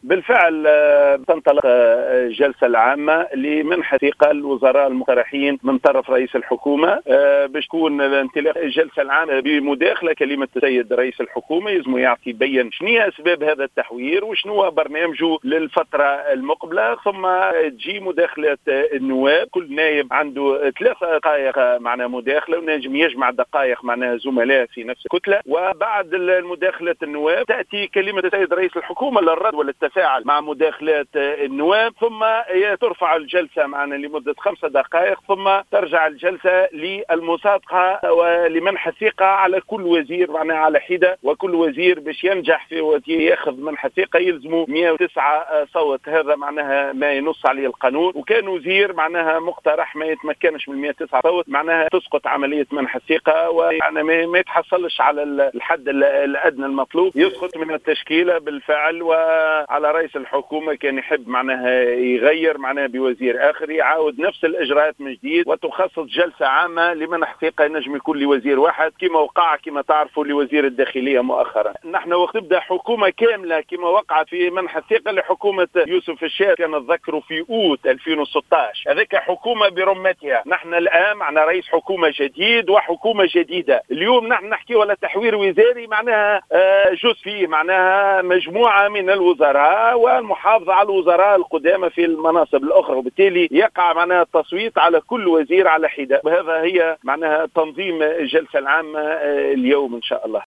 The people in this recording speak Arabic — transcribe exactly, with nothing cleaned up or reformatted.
بالفعل تنطلق الجلسة العامة لمنح ثقة الوزراء المقترحين من طرف رئيس الحكومة باش تكون انطلاق الجلسة العامة بمداخلة كلمة السيد رئيس الحكومة. يلزم يعطي يبين شنو هي أسباب هذا التحوير وشنو برنامجه للفترة المقبلة، ثم تجي مداخلة النواب. كل نائب عنده ثلاث دقائق معناها مداخلة ونجم يجمع دقائق معناها زملاء في نفس الكتلة، وبعد مداخلة النواب تأتي كلمة السيد رئيس الحكومة للرد والتفاعل مع مداخلات النواب، ثم ترفع الجلسة معنا لمدة خمس دقائق، ثم ترجع الجلسة للمصادقة ولمنح الثقة على كل وزير معناها على حدة، وكل وزير باش ينجح في ياخذ منح الثقة يلزمه مئة وتسعة صوت. هذا معناها ما ينص عليه القانون، وكان وزير معناها مقترح ما يتمكنش من مئة وتسعة صوت معناها تسقط عملية منح الثقة، ويعني ما يتحصلش على الحد الأدنى المطلوب، يسقط من التشكيلة بالفعل. وعلى رئيس الحكومة كان يحب معناها يغير معناها بوزير آخر يعاود نفس الإجراءات من جديد، وتخصص جلسة عامة لمنح ثقة نجم يكون لوزير واحد كما وقع كما تعرفوا لوزير الداخلية مؤخرا. نحن وقت تبدأ حكومة كاملة كما وقع في منح الثقة لحكومة يوسف الشارع كان نتذكروا في أوت ألفين وستة عشر، هذيك حكومة برمتها. نحن الآن معنا رئيس حكومة جديد وحكومة جديدة. اليوم نحن نحكي ولا تحوير وزاري معناها جزء فيه معناها مجموعة من الوزراء والمحافظة على الوزراء القدامى في المناصب الأخرى، وبالتالي يقع معناها التصويت على كل وزير على حدة. وهذا هي معناها تنظيم الجلسة العامة اليوم إن شاء الله.